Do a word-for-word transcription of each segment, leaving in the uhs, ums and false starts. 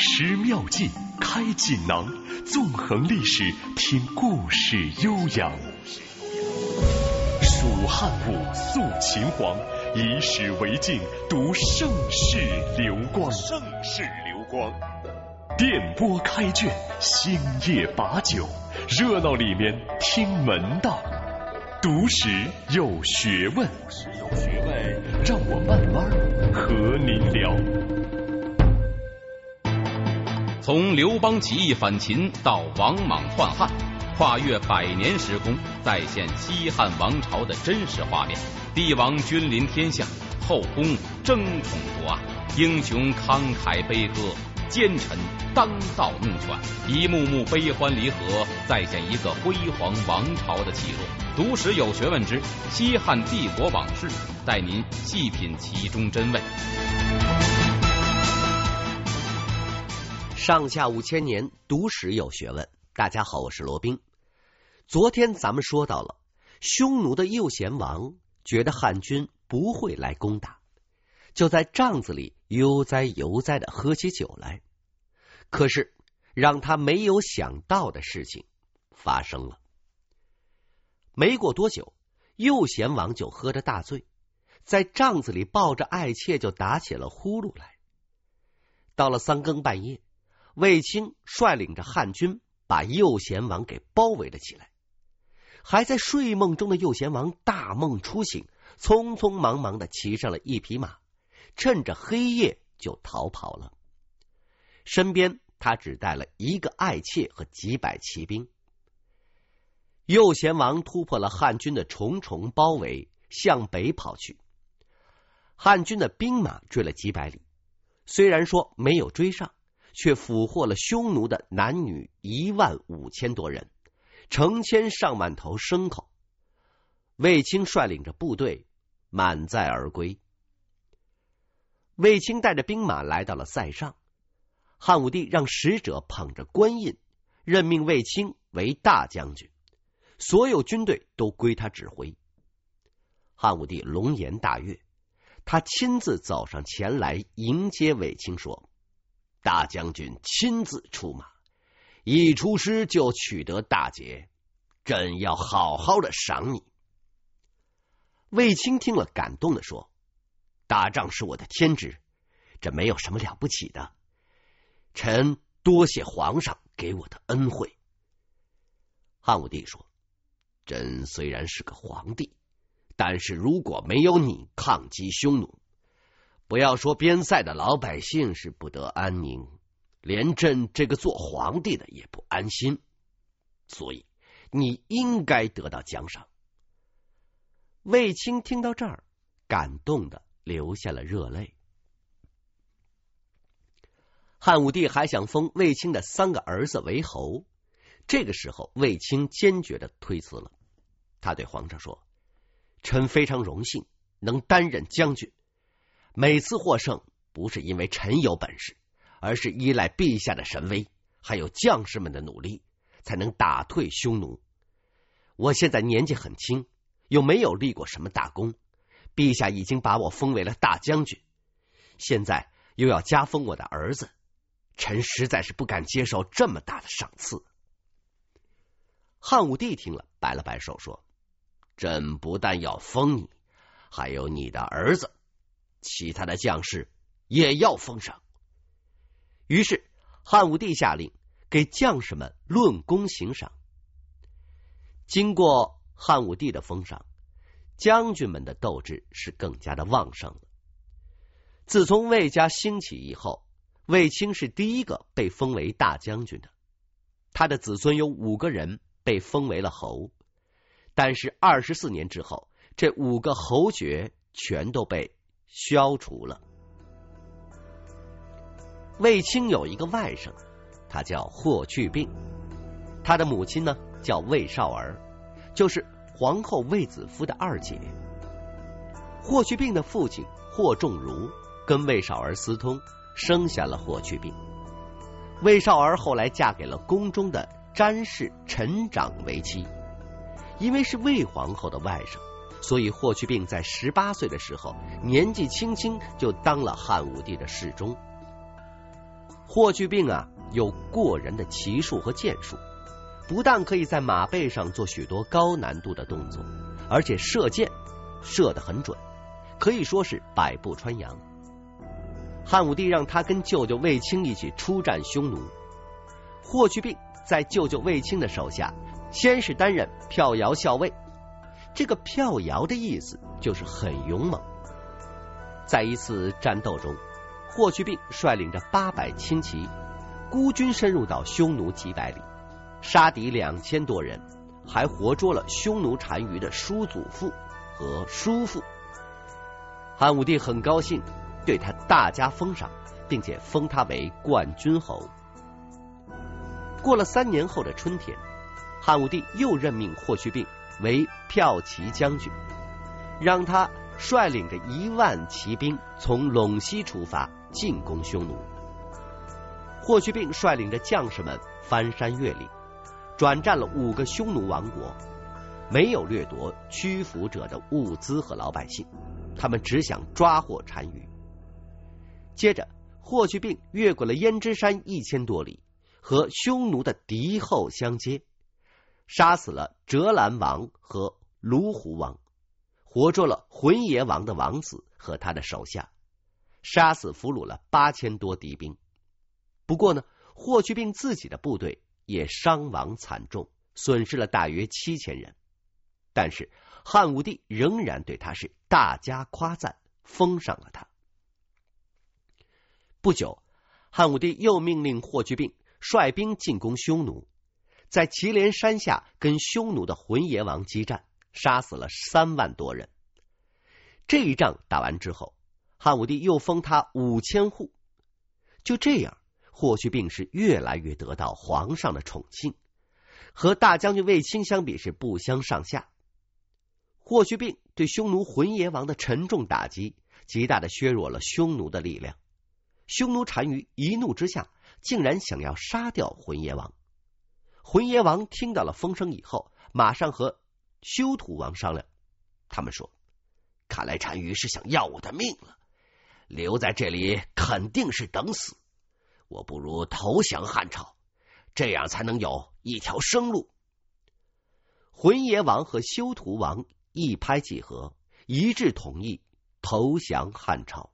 识妙计，开锦囊，纵横历史，听故事悠扬。蜀汉武，肃秦皇，以史为镜，读盛世流光。盛世流光，电波开卷，星夜把酒，热闹里面听门道。读史有学问，读史有学问，让我慢慢和您聊。 从刘邦起义反秦到王莽篡汉，跨越百年时空，再现西汉王朝的真实画面。帝王君临天下，后宫争宠夺爱，英雄慷慨悲歌，奸臣当道弄权，一幕幕悲欢离合，再现一个辉煌王朝的起落。读史有学问之西汉帝国往事，带您细品其中真味。 上下五千年，读史有学问。大家好，我是罗宾。昨天咱们说到了，匈奴的右贤王觉得汉军不会来攻打，就在帐子里悠哉悠哉的喝起酒来。可是让他没有想到的事情发生了。没过多久，右贤王就喝得大醉，在帐子里抱着爱妾就打起了呼噜来。到了三更半夜，卫青率领着汉军把右贤王给包围了起来。还在睡梦中的右贤王大梦初醒，匆匆忙忙的骑上了一匹马，趁着黑夜就逃跑了。身边他只带了一个爱妾和几百骑兵。右贤王突破了汉军的重重包围，向北跑去。汉军的兵马追了几百里，虽然说没有追上，却俘获了匈奴的男女一万五千多人，成千上万头牲口。卫青率领着部队满载而归。卫青带着兵马来到了塞上，汉武帝让使者捧着官印，任命卫青为大将军，所有军队都归他指挥。汉武帝龙颜大悦，他亲自走上前来迎接卫青，说：大将军亲自出马，一出师就取得大捷，朕要好好的赏你。卫青听了，感动的说：打仗是我的天职，这没有什么了不起的，臣多谢皇上给我的恩惠。汉武帝说：朕虽然是个皇帝，但是如果没有你抗击匈奴，不要说边塞的老百姓是不得安宁，连朕这个做皇帝的也不安心，所以你应该得到奖赏。卫青听到这儿，感动的流下了热泪。汉武帝还想封卫青的三个儿子为侯，这个时候卫青坚决的推辞了。他对皇上说：臣非常荣幸能担任将军，每次获胜不是因为臣有本事，而是依赖陛下的神威，还有将士们的努力，才能打退匈奴。我现在年纪很轻，又没有立过什么大功，陛下已经把我封为了大将军，现在又要加封我的儿子，臣实在是不敢接受这么大的赏赐。汉武帝听了，摆了摆手说：朕不但要封你，还有你的儿子，其他的将士也要封赏。于是汉武帝下令给将士们论功行赏。经过汉武帝的封赏，将军们的斗志是更加的旺盛了。自从卫家兴起以后，卫青是第一个被封为大将军的，他的子孙有五个人被封为了侯，但是二十四年之后，这五个侯爵全都被消除了。卫青有一个外甥，他叫霍去病，他的母亲呢叫卫少儿，就是皇后卫子夫的二姐。霍去病的父亲霍仲儒跟卫少儿私通，生下了霍去病。卫少儿后来嫁给了宫中的詹氏陈长为妻，因为是卫皇后的外甥，所以霍去病在十八岁的时候，年纪轻轻就当了汉武帝的侍中。 霍去病啊，有过人的骑术和剑术，不但可以在马背上做许多高难度的动作，而且射箭射得很准，可以说是百步穿杨。汉武帝让他跟舅舅卫青一起出战匈奴。霍去病在舅舅卫青的手下，先是担任票摇校尉。这个票摇的意思就是很勇猛。在一次战斗中，霍去病率领着八百轻骑，孤军深入到匈奴几百里，杀敌两千多人，还活捉了匈奴单于的叔祖父和叔父。汉武帝很高兴，对他大加封赏，并且封他为冠军侯。过了三年后的春天，汉武帝又任命霍去病为骠骑将军，让他率领着一万骑兵从陇西出发进攻匈奴。霍去病率领着将士们翻山越岭，转战了五个匈奴王国，没有掠夺屈服者的物资和老百姓，他们只想抓获单于。接着，霍去病越过了胭脂山一千多里，和匈奴的敌后相接，杀死了折兰王和卢胡王，活捉了浑邪王的王子和他的手下，杀死俘虏了八千多敌兵。不过呢，霍去病自己的部队也伤亡惨重，损失了大约七千人。但是汉武帝仍然对他是大加夸赞，封赏了他。不久，汉武帝又命令霍去病率兵进攻匈奴，在祁连山下跟匈奴的浑邪王激战，杀死了三万多人。这一仗打完之后，汉武帝又封他五千户。就这样，霍去病是越来越得到皇上的宠幸，和大将军卫青相比是不相上下。霍去病对匈奴浑邪王的沉重打击，极大的削弱了匈奴的力量。匈奴单于一怒之下，竟然想要杀掉浑邪王。浑邪王听到了风声以后，马上和休屠王商量。他们说，看来单于是想要我的命了，留在这里肯定是等死，我不如投降汉朝，这样才能有一条生路。浑邪王和休屠王一拍即合，一致同意投降汉朝。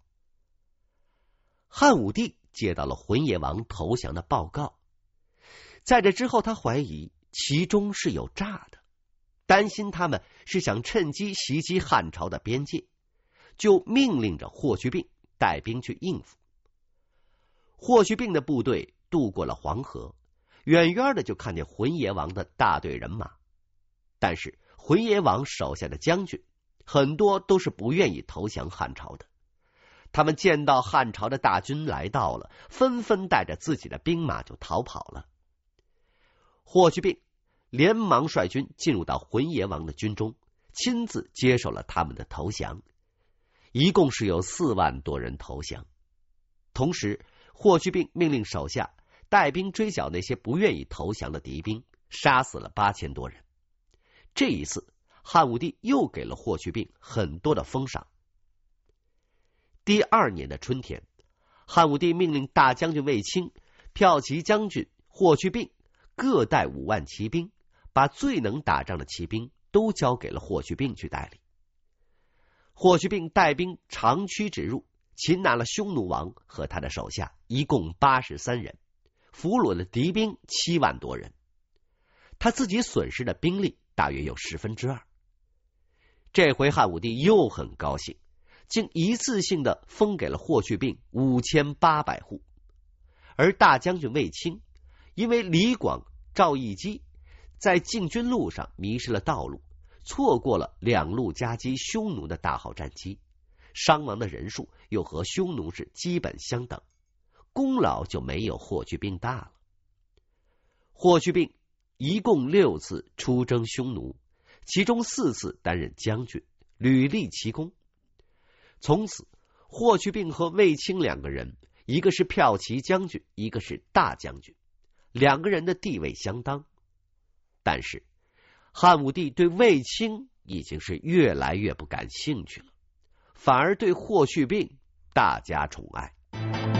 汉武帝接到了浑邪王投降的报告，在这之后，他怀疑其中是有诈的，担心他们是想趁机袭击汉朝的边界，就命令着霍去病带兵去应付。霍去病的部队渡过了黄河，远远的就看见浑邪王的大队人马，但是浑邪王手下的将军很多都是不愿意投降汉朝的。他们见到汉朝的大军来到了，纷纷带着自己的兵马就逃跑了。霍去病连忙率军进入到浑邪王的军中，亲自接受了他们的投降，一共是有四万多人投降。同时，霍去病命令手下带兵追剿那些不愿意投降的敌兵，杀死了八千多人。这一次，汉武帝又给了霍去病很多的封赏。第二年的春天，汉武帝命令大将军卫青、骠骑将军霍去病各带五万骑兵，把最能打仗的骑兵都交给了霍去病去带领。霍去病带兵长驱直入，擒拿了匈奴王和他的手下，一共八十三人，俘虏了敌兵七万多人。他自己损失的兵力大约有十分之二。这回汉武帝又很高兴，竟一次性的封给了霍去病五千八百户。而大将军卫青因为李广、赵义基在进军路上迷失了道路，错过了两路夹击匈奴的大好战机，伤亡的人数又和匈奴是基本相等，功劳就没有霍去病大了。霍去病一共六次出征匈奴，其中四次担任将军，屡立奇功。从此，霍去病和卫青两个人，一个是骠骑将军，一个是大将军，两个人的地位相当。但是汉武帝对卫青已经是越来越不感兴趣了，反而对霍去病大加宠爱。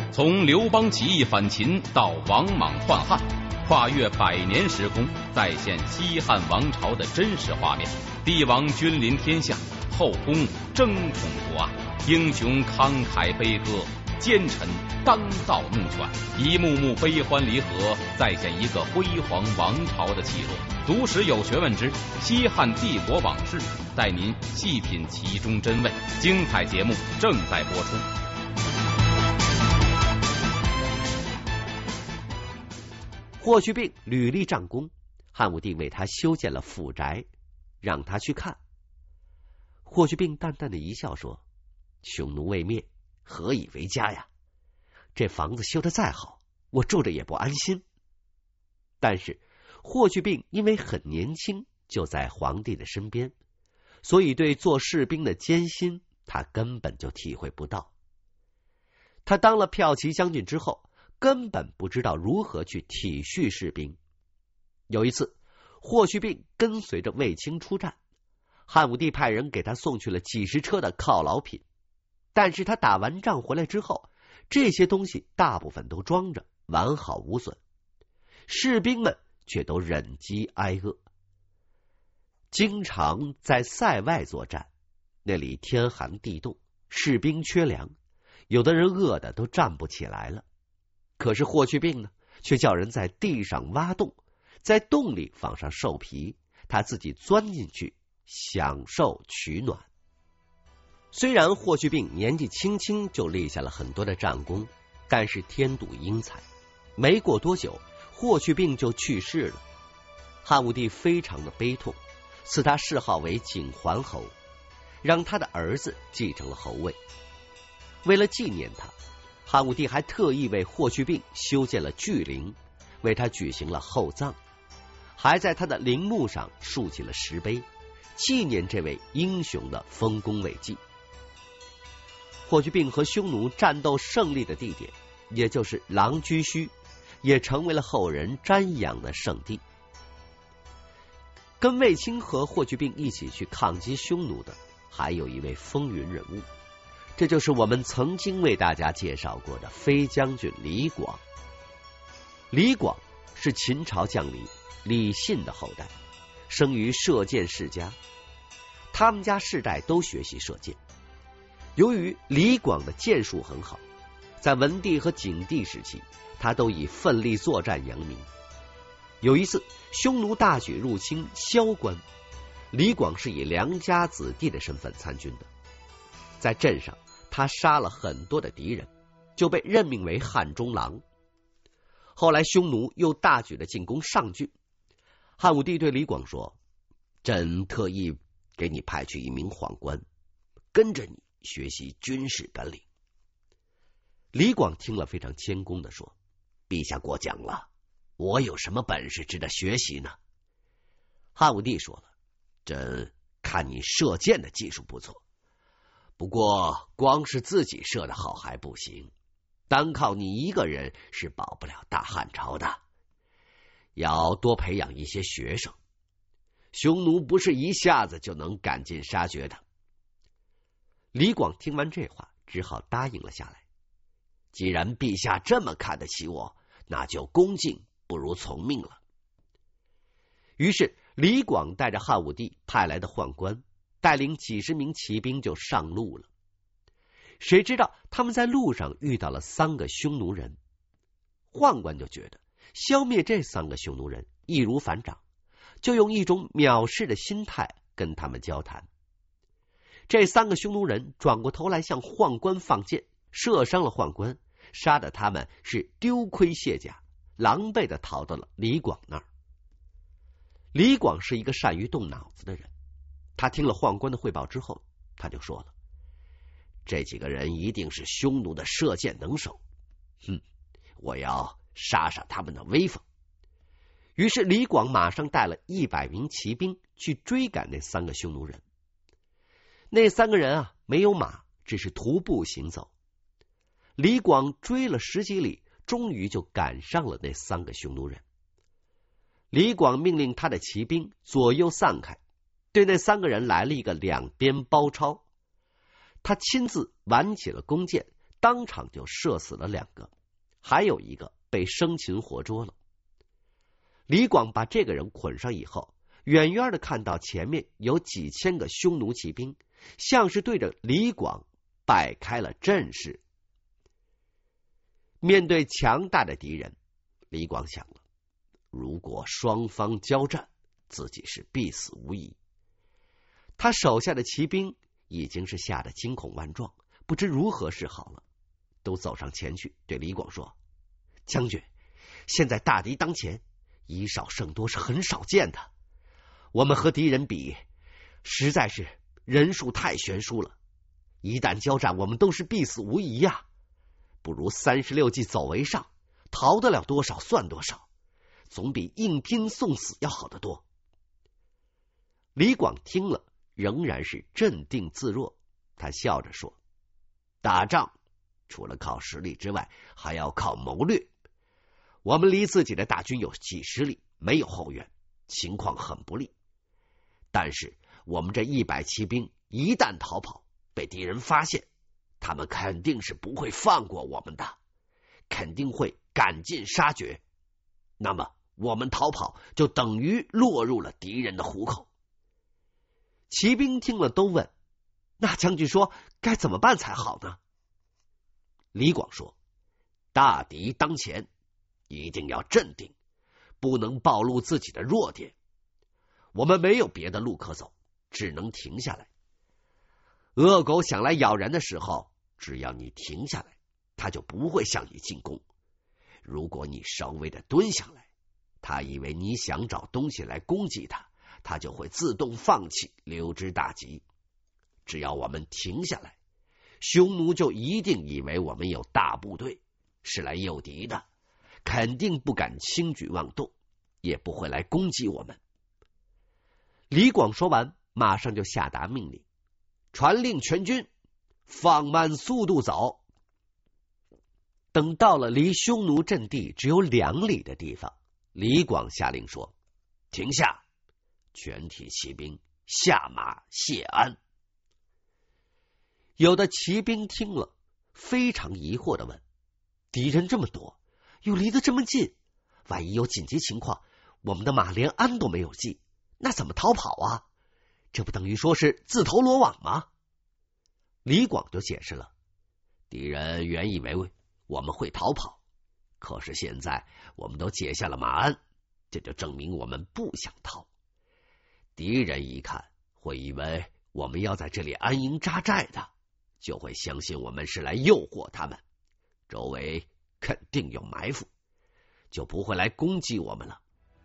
从刘邦起义反秦到王莽篡汉，跨越百年时空，再现西汉王朝的真实画面。帝王君临天下，后宫争宠不安，英雄慷慨悲歌，奸臣当道怒犬，一幕幕悲欢离合，再现一个辉煌王朝的起落。读史有学问之西汉帝国往事，带您细品其中真味。精彩节目正在播出。 霍去病屡立战功，汉武帝为他修建了府宅，让他去看。霍去病淡淡的一笑说：“匈奴未灭，何以为家呀？这房子修得再好，我住着也不安心。”但是霍去病因为很年轻，就在皇帝的身边，所以对做士兵的艰辛他根本就体会不到。他当了骠骑将军之后，根本不知道如何去体恤士兵。有一次，霍去病跟随着卫青出战，汉武帝派人给他送去了几十车的犒劳品，但是他打完仗回来之后，这些东西大部分都装着，完好无损，士兵们却都忍饥挨饿。经常在塞外作战，那里天寒地冻，士兵缺粮，有的人饿得都站不起来了。可是霍去病呢，却叫人在地上挖洞，在洞里放上兽皮，他自己钻进去享受取暖。虽然霍去病年纪轻轻就立下了很多的战功，但是天妒英才，没过多久霍去病就去世了。汉武帝非常的悲痛，赐他谥号为景桓侯，让他的儿子继承了侯位。为了纪念他，汉武帝还特意为霍去病修建了巨陵，为他举行了厚葬，还在他的陵墓上竖起了石碑，纪念这位英雄的丰功伟绩。霍去病和匈奴战斗胜利的地点，也就是狼居胥，也成为了后人瞻仰的圣地。跟卫青和霍去病一起去抗击匈奴的，还有一位风云人物，这就是我们曾经为大家介绍过的飞将军李广。李广是秦朝将领李信的后代，生于射箭世家，他们家世代都学习射箭。由于李广的箭术很好，在文帝和景帝时期，他都以奋力作战扬名。有一次匈奴大举入侵萧关，李广是以良家子弟的身份参军的，在阵上他杀了很多的敌人，就被任命为汉中郎。后来匈奴又大举的进攻上郡，汉武帝对李广说：“朕特意给你派去一名宦官，跟着你学习军事本领。”李广听了非常谦恭的说：“陛下过奖了，我有什么本事值得学习呢？”汉武帝说了：“朕看你射箭的技术不错，不过光是自己射得好还不行，单靠你一个人是保不了大汉朝的，要多培养一些学生。匈奴不是一下子就能赶尽杀绝的。”李广听完这话，只好答应了下来。既然陛下这么看得起我，那就恭敬不如从命了。于是李广带着汉武帝派来的宦官，带领几十名骑兵就上路了。谁知道他们在路上遇到了三个匈奴人，宦官就觉得消灭这三个匈奴人易如反掌，就用一种藐视的心态跟他们交谈。这三个匈奴人转过头来向宦官放箭，射伤了宦官，杀得他们是丢盔卸甲，狼狈的逃到了李广那儿。李广是一个善于动脑子的人，他听了宦官的汇报之后，他就说了：“这几个人一定是匈奴的射箭能手，哼，我要杀杀他们的威风。”于是李广马上带了一百名骑兵去追赶那三个匈奴人。那三个人啊，没有马，只是徒步行走。李广追了十几里，终于就赶上了那三个匈奴人。李广命令他的骑兵左右散开，对那三个人来了一个两边包抄。他亲自挽起了弓箭， 当场就射死了两个，还有一个被生擒活捉了。李广把这个人捆上以后，远远的看到前面有几千个匈奴骑兵，像是对着李广摆开了阵势。面对强大的敌人，李广想了，如果双方交战，自己是必死无疑。他手下的骑兵已经是吓得惊恐万状，不知如何是好了，都走上前去对李广说：将军，现在大敌当前，以少胜多是很少见的，我们和敌人比，实在是人数太悬殊了，一旦交战，我们都是必死无疑呀、啊。不如三十六计走为上，逃得了多少算多少，总比硬拼送死要好得多。李广听了，仍然是镇定自若，他笑着说：打仗除了靠实力之外，还要靠谋略。我们离自己的大军有几十里，没有后援，情况很不利。但是我们这一百骑兵一旦逃跑，被敌人发现，他们肯定是不会放过我们的，肯定会赶尽杀绝。那么我们逃跑就等于落入了敌人的虎口。骑兵听了都问：那将军说该怎么办才好呢？李广说：大敌当前，一定要镇定，不能暴露自己的弱点。我们没有别的路可走，只能停下来。恶狗想来咬人的时候，只要你停下来，它就不会向你进攻。如果你稍微的蹲下来，它以为你想找东西来攻击它，它就会自动放弃，溜之大吉。只要我们停下来，匈奴就一定以为我们有大部队，是来诱敌的，肯定不敢轻举妄动，也不会来攻击我们。李广说完，马上就下达命令，传令全军放慢速度走。等到了离匈奴阵地只有两里的地方，李广下令说：停下，全体骑兵下马谢安。有的骑兵听了，非常疑惑的问：敌人这么多，又离得这么近，万一有紧急情况，我们的马连鞍都没有系，那怎么逃跑啊？这不等于说是自投罗网吗？李广就解释了：敌人原以为我们会逃跑，可是现在我们都解下了马鞍，这就证明我们不想逃。敌人一看，会以为我们要在这里安营扎寨的，就会相信我们是来诱惑他们，周围肯定有埋伏，就不会来攻击我们了。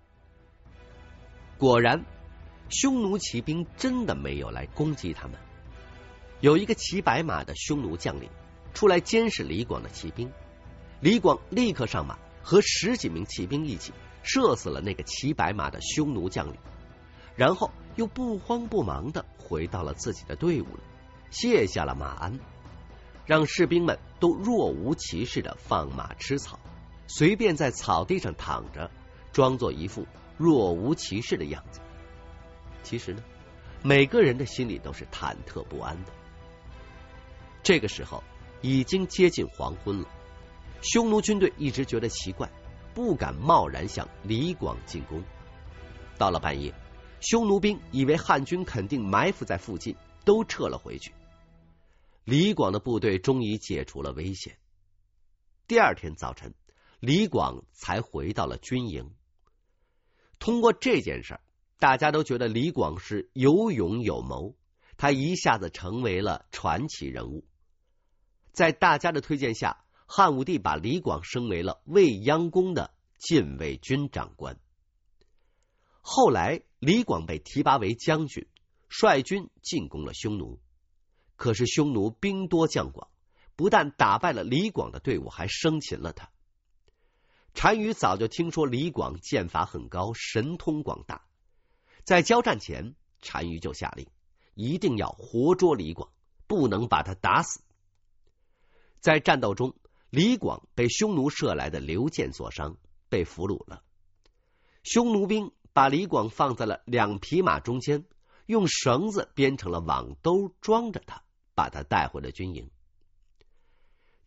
果然，匈奴骑兵真的没有来攻击他们。有一个骑白马的匈奴将领出来监视李广的骑兵，李广立刻上马，和十几名骑兵一起射死了那个骑白马的匈奴将领，然后又不慌不忙的回到了自己的队伍里，卸下了马鞍，让士兵们都若无其事的放马吃草，随便在草地上躺着，装作一副若无其事的样子。其实呢，每个人的心里都是忐忑不安的。这个时候已经接近黄昏了，匈奴军队一直觉得奇怪，不敢贸然向李广进攻。到了半夜，匈奴兵以为汉军肯定埋伏在附近，都撤了回去。李广的部队终于解除了危险。第二天早晨，李广才回到了军营。通过这件事，大家都觉得李广是有勇有谋，他一下子成为了传奇人物。在大家的推荐下，汉武帝把李广升为了未央宫的禁卫军长官。后来李广被提拔为将军，率军进攻了匈奴。可是匈奴兵多将广，不但打败了李广的队伍，还生擒了他。单于早就听说李广剑法很高，神通广大，在交战前，单于就下令一定要活捉李广，不能把他打死。在战斗中，李广被匈奴射来的流箭所伤，被俘虏了。匈奴兵把李广放在了两匹马中间，用绳子编成了网兜装着他，把他带回了军营。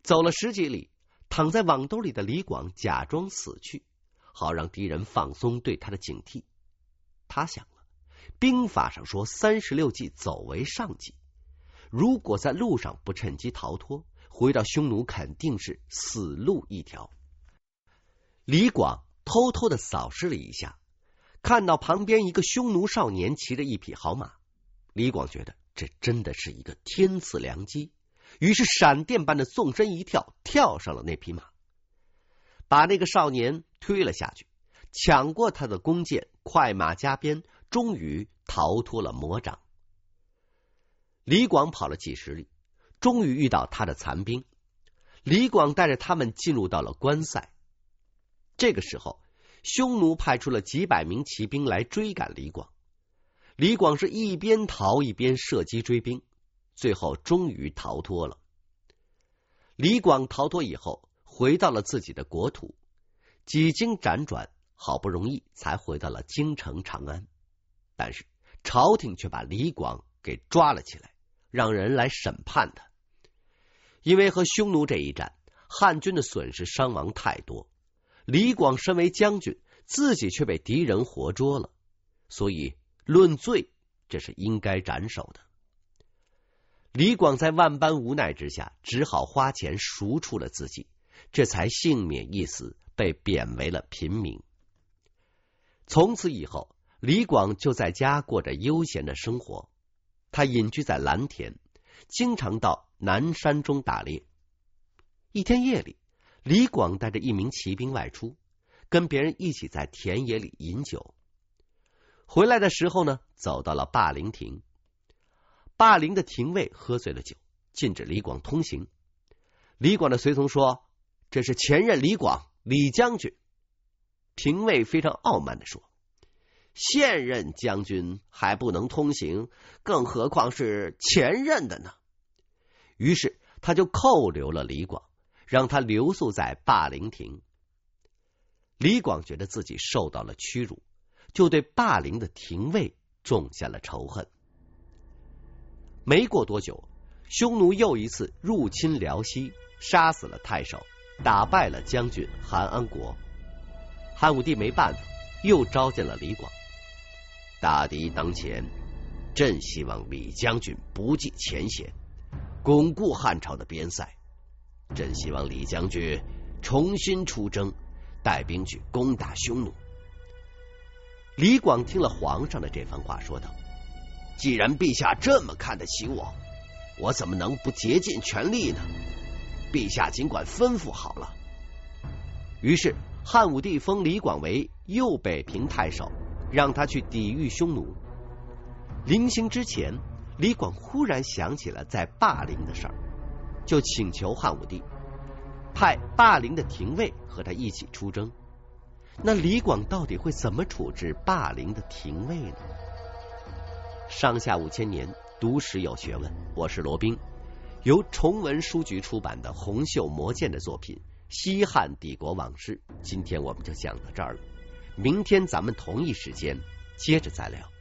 走了十几里，躺在网兜里的李广假装死去，好让敌人放松对他的警惕。他想了，兵法上说三十六计走为上计，如果在路上不趁机逃脱，回到匈奴肯定是死路一条。李广偷偷的扫视了一下，看到旁边一个匈奴少年骑着一匹好马，李广觉得这真的是一个天赐良机，于是闪电般的纵身一跳，跳上了那匹马，把那个少年推了下去，抢过他的弓箭，快马加鞭，终于逃脱了魔掌。李广跑了几十里，终于遇到他的残兵。李广带着他们进入到了关塞。这个时候，匈奴派出了几百名骑兵来追赶李广。李广是一边逃一边射击追兵，最后终于逃脱了。李广逃脱以后，回到了自己的国土，几经辗转，好不容易才回到了京城长安。但是朝廷却把李广给抓了起来，让人来审判他。因为和匈奴这一战，汉军的损失伤亡太多，李广身为将军，自己却被敌人活捉了，所以论罪，这是应该斩首的。李广在万般无奈之下，只好花钱赎出了自己，这才幸免一死，被贬为了平民。从此以后，李广就在家过着悠闲的生活。他隐居在蓝田，经常到南山中打猎。一天夜里，李广带着一名骑兵外出，跟别人一起在田野里饮酒。回来的时候呢，走到了霸陵亭。霸陵的廷尉喝醉了酒，禁止李广通行。李广的随从说：“这是前任李广，李将军。”廷尉非常傲慢地说：“现任将军还不能通行，更何况是前任的呢？”于是他就扣留了李广，让他留宿在霸陵亭。李广觉得自己受到了屈辱，就对霸陵的廷尉种下了仇恨。没过多久，匈奴又一次入侵辽西，杀死了太守，打败了将军韩安国。汉武帝没办法，又召见了李广。大敌当前，朕希望李将军不计前嫌，巩固汉朝的边塞。朕希望李将军重新出征，带兵去攻打匈奴。李广听了皇上的这番话，说道：“既然陛下这么看得起我，我怎么能不竭尽全力呢？陛下尽管吩咐好了。”于是汉武帝封李广为右北平太守，让他去抵御匈奴。临行之前，李广忽然想起了在霸陵的事儿，就请求汉武帝派霸陵的廷尉和他一起出征。那李广到底会怎么处置霸陵的廷尉呢？上下五千年，读史有学问，我是罗宾。由崇文书局出版的洪秀魔剑的作品《西汉帝国往事》，今天我们就讲到这儿了。明天咱们同一时间接着再聊。